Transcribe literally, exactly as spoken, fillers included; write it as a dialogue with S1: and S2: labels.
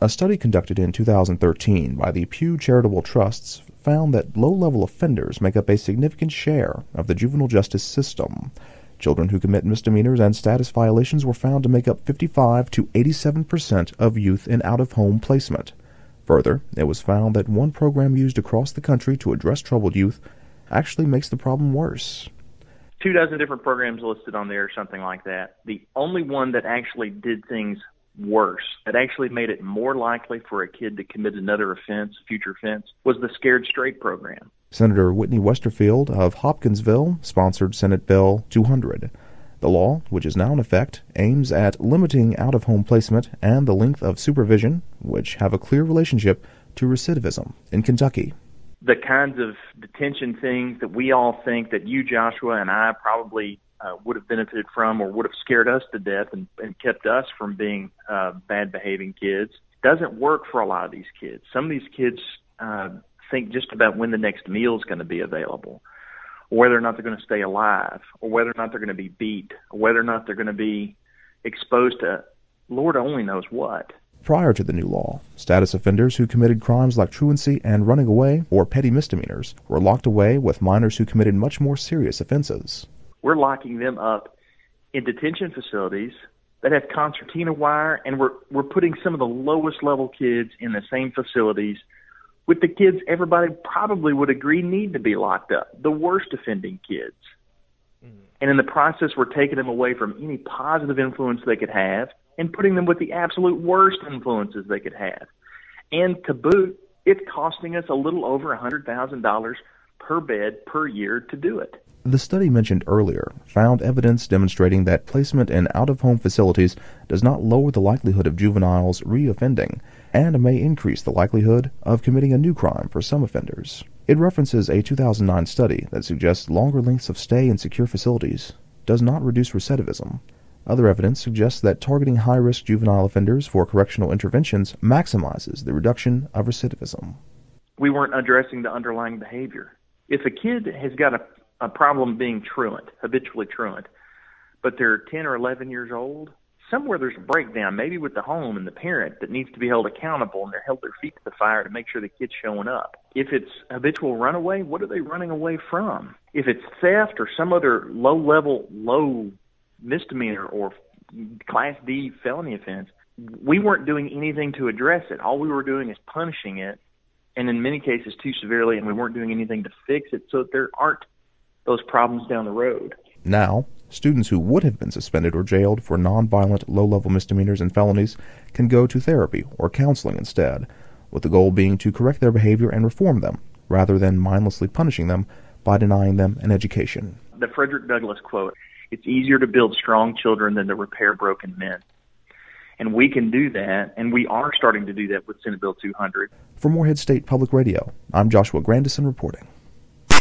S1: A study conducted in two thousand thirteen by the Pew Charitable Trusts found that low-level offenders make up a significant share of the juvenile justice system. Children who commit misdemeanors and status violations were found to make up fifty-five to eighty-seven percent of youth in out-of-home placement. Further, it was found that one program used across the country to address troubled youth actually makes the problem worse.
S2: Two dozen different programs listed on there, something like that. The only one that actually did things worse, that actually made it more likely for a kid to commit another offense, future offense, was the Scared Straight program.
S1: Senator Whitney Westerfield of Hopkinsville sponsored Senate Bill two hundred. The law, which is now in effect, aims at limiting out-of-home placement and the length of supervision, which have a clear relationship to recidivism in Kentucky.
S2: The kinds of detention things that we all think that you, Joshua, and I probably uh, would have benefited from or would have scared us to death and, and kept us from being uh, bad-behaving kids doesn't work for a lot of these kids. Some of these kids uh, think just about when the next meal is going to be available, or whether or not they're going to stay alive, or whether or not they're going to be beat, or whether or not they're going to be exposed to Lord only knows what.
S1: Prior to the new law, status offenders who committed crimes like truancy and running away or petty misdemeanors were locked away with minors who committed much more serious offenses.
S2: We're locking them up in detention facilities that have concertina wire, and we're we're putting some of the lowest level kids in the same facilities with the kids everybody probably would agree need to be locked up, the worst offending kids. Mm-hmm. And in the process, we're taking them away from any positive influence they could have and putting them with the absolute worst influences they could have. And to boot, it's costing us a little over one hundred thousand dollars per bed per year to do it.
S1: The study mentioned earlier found evidence demonstrating that placement in out-of-home facilities does not lower the likelihood of juveniles reoffending and may increase the likelihood of committing a new crime for some offenders. It references a two thousand nine study that suggests longer lengths of stay in secure facilities does not reduce recidivism. Other evidence suggests that targeting high-risk juvenile offenders for correctional interventions maximizes the reduction of recidivism.
S2: We weren't addressing the underlying behavior. If a kid has got a, a problem being truant, habitually truant, but they're ten or eleven years old, somewhere there's a breakdown, maybe with the home and the parent, that needs to be held accountable, and they're held their feet to the fire to make sure the kid's showing up. If it's habitual runaway, what are they running away from? If it's theft or some other low-level, low misdemeanor or Class D felony offense, we weren't doing anything to address it. All we were doing is punishing it, and in many cases too severely, and we weren't doing anything to fix it so that there aren't those problems down the road.
S1: Now, students who would have been suspended or jailed for nonviolent low-level misdemeanors and felonies can go to therapy or counseling instead, with the goal being to correct their behavior and reform them, rather than mindlessly punishing them by denying them an education.
S2: The Frederick Douglass quote, "It's easier to build strong children than to repair broken men." And we can do that, and we are starting to do that with Senate Bill two hundred.
S1: For Morehead State Public Radio, I'm Joshua Grandison reporting.